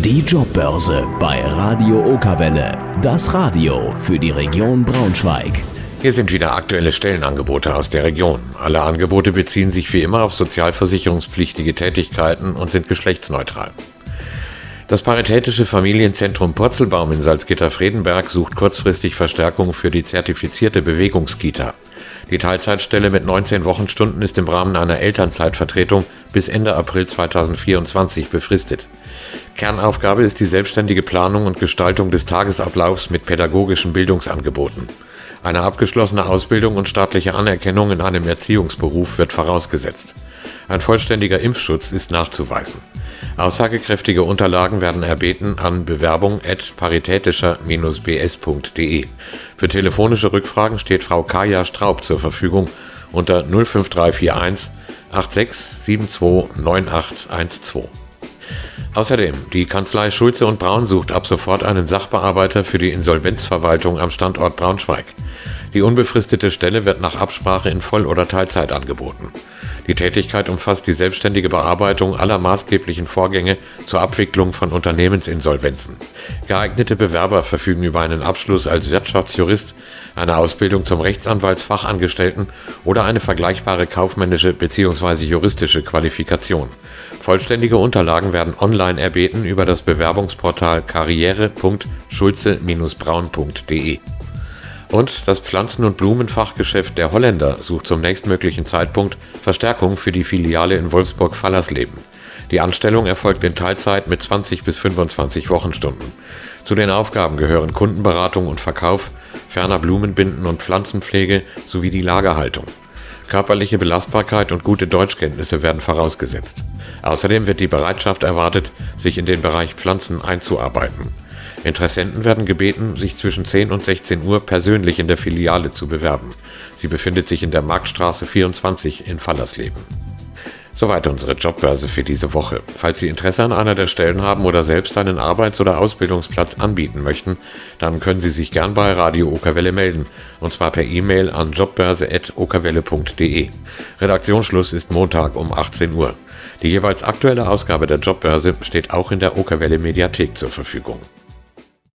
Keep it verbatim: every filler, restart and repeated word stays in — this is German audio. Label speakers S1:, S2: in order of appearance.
S1: Die Jobbörse bei Radio Okerwelle. Das Radio für die Region Braunschweig.
S2: Hier sind wieder aktuelle Stellenangebote aus der Region. Alle Angebote beziehen sich wie immer auf sozialversicherungspflichtige Tätigkeiten und sind geschlechtsneutral. Das Paritätische Familienzentrum Purzelbaum in Salzgitter-Fredenberg sucht kurzfristig Verstärkung für die zertifizierte Bewegungskita. Die Teilzeitstelle mit neunzehn Wochenstunden ist im Rahmen einer Elternzeitvertretung bis Ende April zweitausendvierundzwanzig befristet. Kernaufgabe ist die selbstständige Planung und Gestaltung des Tagesablaufs mit pädagogischen Bildungsangeboten. Eine abgeschlossene Ausbildung und staatliche Anerkennung in einem Erziehungsberuf wird vorausgesetzt. Ein vollständiger Impfschutz ist nachzuweisen. Aussagekräftige Unterlagen werden erbeten an bewerbung at paritätischer Bindestrich b s punkt d e. Für telefonische Rückfragen steht Frau Kaja Straub zur Verfügung unter null fünf drei vier eins acht sechs sieben zwei neun acht eins zwei. Außerdem, die Kanzlei Schulze und Braun sucht ab sofort einen Sachbearbeiter für die Insolvenzverwaltung am Standort Braunschweig. Die unbefristete Stelle wird nach Absprache in Voll- oder Teilzeit angeboten. Die Tätigkeit umfasst die selbstständige Bearbeitung aller maßgeblichen Vorgänge zur Abwicklung von Unternehmensinsolvenzen. Geeignete Bewerber verfügen über einen Abschluss als Wirtschaftsjurist, eine Ausbildung zum Rechtsanwaltsfachangestellten oder eine vergleichbare kaufmännische bzw. juristische Qualifikation. Vollständige Unterlagen werden online erbeten über das Bewerbungsportal karriere punkt schulze Bindestrich braun punkt d e. Und das Pflanzen- und Blumenfachgeschäft der Holländer sucht zum nächstmöglichen Zeitpunkt Verstärkung für die Filiale in Wolfsburg-Fallersleben. Die Anstellung erfolgt in Teilzeit mit zwanzig bis fünfundzwanzig Wochenstunden. Zu den Aufgaben gehören Kundenberatung und Verkauf, ferner Blumenbinden und Pflanzenpflege sowie die Lagerhaltung. Körperliche Belastbarkeit und gute Deutschkenntnisse werden vorausgesetzt. Außerdem wird die Bereitschaft erwartet, sich in den Bereich Pflanzen einzuarbeiten. Interessenten werden gebeten, sich zwischen zehn und sechzehn Uhr persönlich in der Filiale zu bewerben. Sie befindet sich in der Marktstraße vierundzwanzig in Fallersleben. Soweit unsere Jobbörse für diese Woche. Falls Sie Interesse an einer der Stellen haben oder selbst einen Arbeits- oder Ausbildungsplatz anbieten möchten, dann können Sie sich gern bei Radio Okerwelle melden, und zwar per E-Mail an jobbörse at okerwelle punkt d e. Redaktionsschluss ist Montag um achtzehn Uhr. Die jeweils aktuelle Ausgabe der Jobbörse steht auch in der Okerwelle Mediathek zur Verfügung.